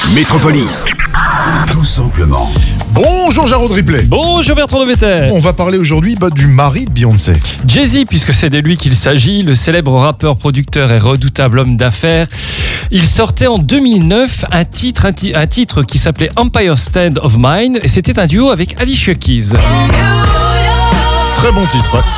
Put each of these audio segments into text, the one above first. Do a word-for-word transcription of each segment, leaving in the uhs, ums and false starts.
Métropolis, tout simplement. Bonjour Jarod Ripley. Bonjour Bertrand Deventer. On va parler aujourd'hui bah, du mari de Beyoncé. Jay-Z, puisque c'est de lui qu'il s'agit, le célèbre rappeur, producteur et redoutable homme d'affaires. Il sortait en deux mille neuf un titre, un, ti- un titre qui s'appelait Empire State of Mind, et c'était un duo avec Alicia Keys. Très bon titre. Ouais.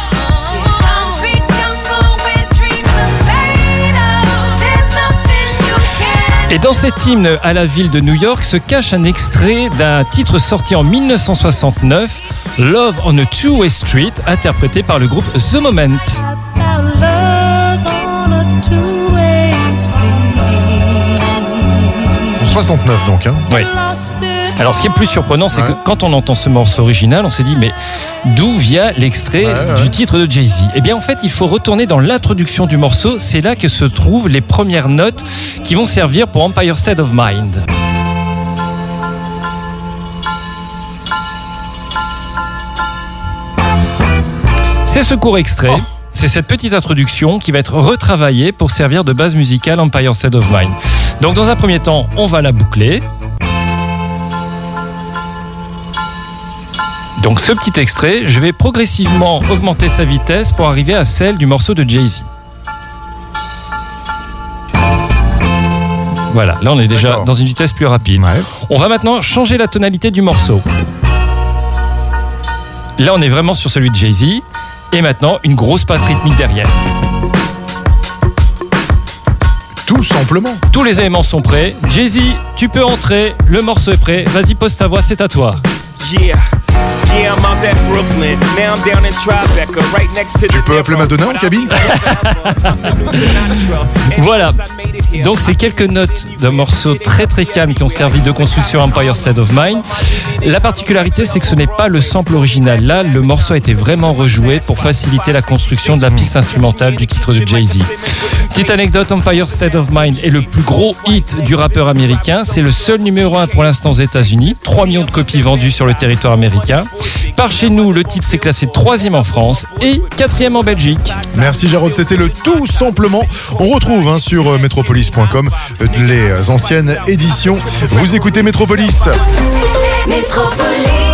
Et dans cet hymne à la ville de New York se cache un extrait d'un titre sorti en dix-neuf cent soixante-neuf, Love on a Two-Way Street, interprété par le groupe The Moment. soixante-neuf donc. Hein. Oui. Alors ce qui est plus surprenant, c'est ouais. que quand on entend ce morceau original, on s'est dit mais d'où vient l'extrait ouais, ouais. du titre de Jay-Z ? Eh bien en fait, il faut retourner dans l'introduction du morceau, c'est là que se trouvent les premières notes qui vont servir pour Empire State of Mind. C'est ce court extrait. Oh. C'est cette petite introduction qui va être retravaillée pour servir de base musicale Empire State of Mind. Donc dans un premier temps, on va la boucler. Donc ce petit extrait, je vais progressivement augmenter sa vitesse pour arriver à celle du morceau de Jay-Z. Voilà, là on est déjà D'accord. dans une vitesse plus rapide. Ouais. On va maintenant changer la tonalité du morceau. Là on est vraiment sur celui de Jay-Z. Et maintenant, une grosse passe rythmique derrière. Tout simplement. Tous les éléments sont prêts. Jay-Z, tu peux entrer. Le morceau est prêt. Vas-y, pose ta voix, c'est à toi. Yeah. Yeah, I'm out at Brooklyn. Now I'm down in Tribeca, right next to the. Tu peux appeler Madonna en cabine. Voilà. Donc c'est quelques notes d'un morceau très très calme qui ont servi de construction Empire State of Mind. La particularité, c'est que ce n'est pas le sample original. Là, le morceau a été vraiment rejoué pour faciliter la construction de la piste instrumentale du titre de Jay-Z. Petite anecdote, Empire State of Mind est le plus gros hit du rappeur américain. C'est le seul numéro un pour l'instant aux États-Unis. trois millions de copies vendues sur le territoire américain. Par chez nous, le titre s'est classé troisième en France et quatrième en Belgique. Merci Jarod, c'était le tout simplement. On retrouve hein, sur métropolis point com les anciennes éditions. Vous écoutez Métropolis. Métropolis.